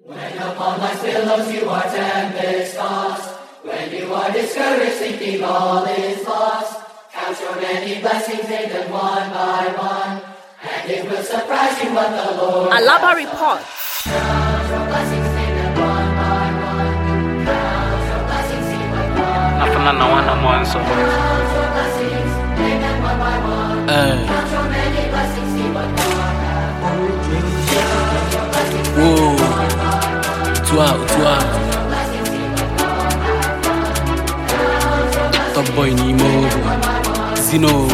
When upon life's billows you are tempest-tossed, when you are discouraged thinking all is lost, count your many blessings, name them one by one, and it will surprise you what the Lord Alaba Report. Count your blessings, name them one by one. Count your blessings, see what God has done. Count your blessings, name them one by one. Count your many blessings, see what God has done. Count your blessings, name them one by one. Top boy Nemo Zino.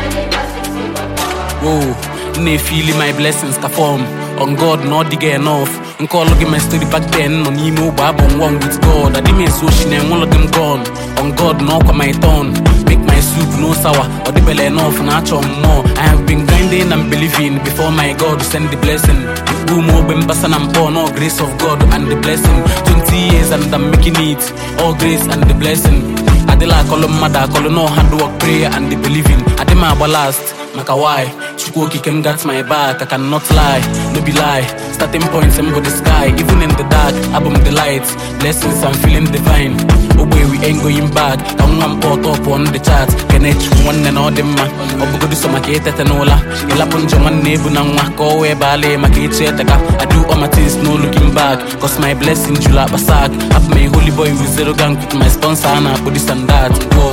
Whoa, ne feeling my blessings ka form. On God, not dig enough. And call looking my story back then. On Nemo Bab on one with God. I didn't so she and one of them gone. On God, no come my turn. Make my soup no sour. Or the belly enough, not more. I have been grinding and believing before my God send the blessing. Boom, open basan and born, all grace of God and the blessing. 20 years and I'm making it, all grace and the blessing. I de la call mother, call no hard work, prayer and the believing. I de my last, maka why? Chukoki came got my back, I cannot lie, no be lie. Starting points, I'm the sky, even in the dark, above the lights. Blessings, I'm feeling divine. Oh boy, we ain't going back. Come on, port up on the chart. Can I one and all them man? Oh, go do some market at Anola. You'll happen to one neighbor now. Go away, ballet, my kid. I do all my things, no looking back. Cause my blessings, you like Basak. Have my holy boy with zero gang with my sponsor, and I put this and that. Whoa.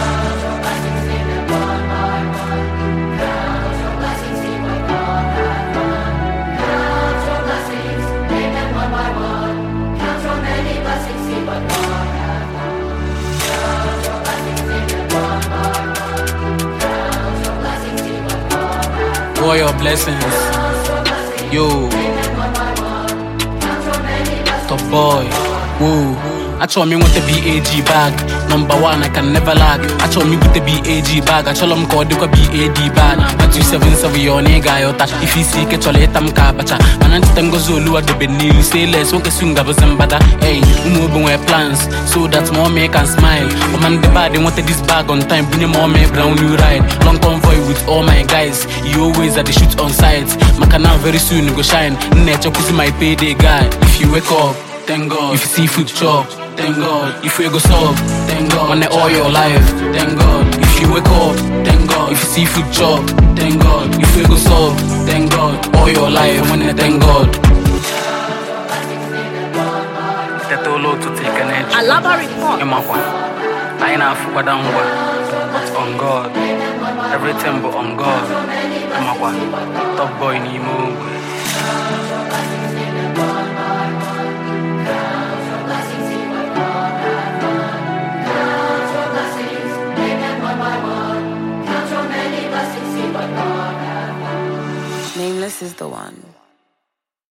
For your blessings, yo, top boy, whoa. I told me with the BAG bag, number one I can never lag. I told me with the BAG bag, I told him call the BAD bag. But 277 your nigga yota. If you see get your latam kabacha, man and tango zulu at the benil. Say less, okay soon gabas and bada. Hey, moving with plans so that more me can smile. Oh man, the bad they wanted this bag on time. Bring more me brown new ride. Long convoy with all my guys. You always at the shoot on sites. My canal very soon go shine. Nature pussy my payday guy. If you wake up, thank God. If you see food chop, thank God. If you go sub, thank God. When all your life, thank God. If you wake up, thank God. If you see food chop, thank God. If you go sub, thank God. All your life, when thank God. That all to take an edge. Alaba Report. I ain't half but on God. Everything but on God. Top boy Nemo. Nameless is the one.